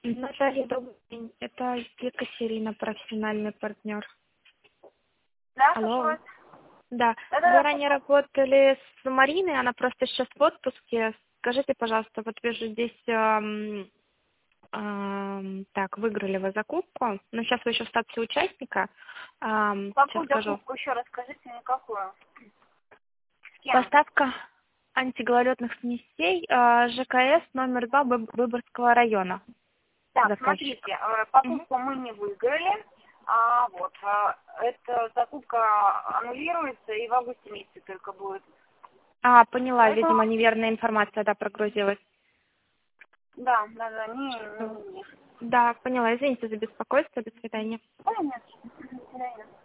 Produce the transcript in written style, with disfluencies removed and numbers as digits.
Наталья, добрый день. Это Екатерина, профессиональный партнер. Да, слушаю Алло. вас. Да. Вы Да-да-да. ранее работали с Мариной, она просто сейчас в отпуске. Скажите, пожалуйста, вот вижу здесь, так, выиграли вы закупку, но сейчас вы еще в статусе участника. Сейчас Какую скажу. закупку еще расскажите мне, какую? С кем? Поставка антигололедных смесей ЖКС номер 2 Выборгского района. Так, Заказчик. смотрите, Мгм. покупку мы не выиграли, эта закупка аннулируется и в августе месяце только будет. Поняла, Поэтому, видимо, неверная информация, да, прогрузилась. да, не. Да, поняла. Извините за беспокойство. До свидания. Ой, нет, до свидания.